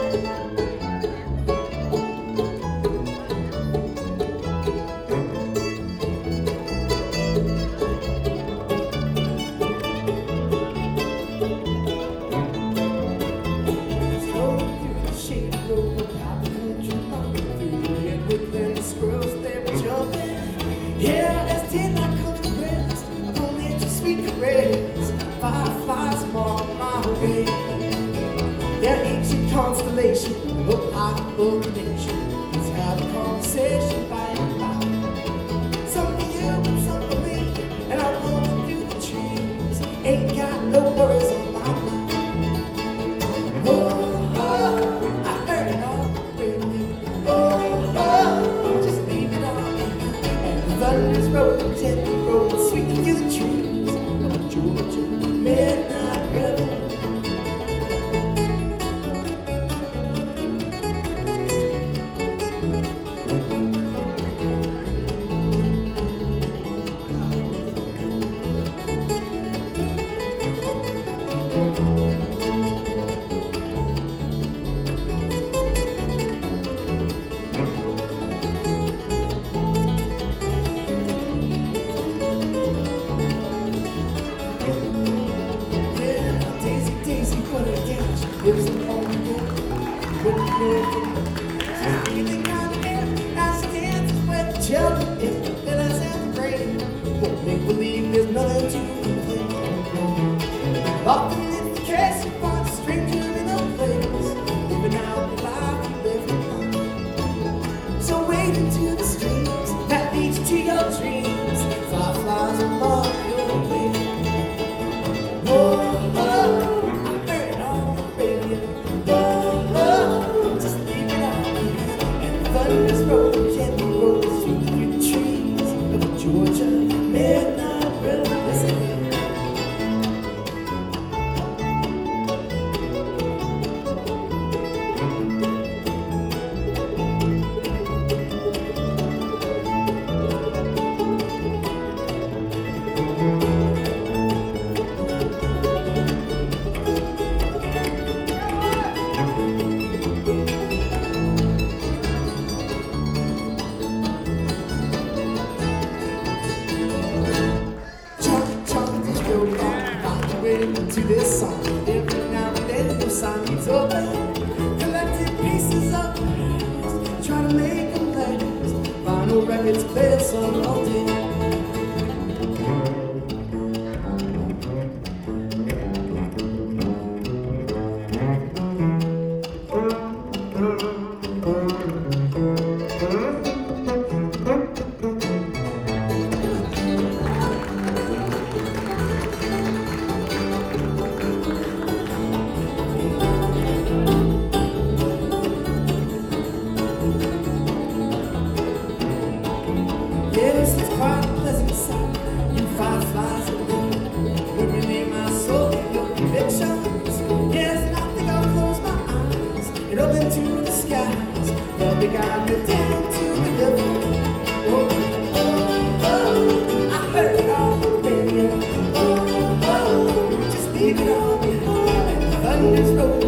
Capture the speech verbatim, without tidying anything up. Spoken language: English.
Yeah, as daylight comes to rest, I'm only to sweet caress. Fireflies mark my way. Their ancient constellation of possible nation. Let's have a conversation by and by. Some for you and some for me, and I roll through the trees. Ain't got no worries on my mind. Oh, oh, I heard it all already. Oh, oh, just leave it all. Thunder's rolling, gently rolling, sweeping through the trees of Georgia midnight river. Lives in home again, with the She's breathing kind of air as she dances with the children. If the feelings and the rain won't make believe there's nothing to complain. Often it's the case you find a stranger in a place, living out the life you live in. So wade into the streams that lead you to your dreams. Fireflies will mark your way. Oh, oh. Thunder's rolling, gently rolling through the trees of Georgia midnight river. Listen. To this song, every now and then your sign needs open. Collecting pieces of the past, try to make them last. Vinyl records play a song all day. Yes, it's quite a pleasant sight. You fireflies at me, illuminate my soul with your convictions. Yes, and I think I'll close my eyes and up into the skies. They'll be guiding me down to the river. Oh, oh, oh, I heard it on the radio. Oh, oh, just leave it all behind. Thunder's rolling.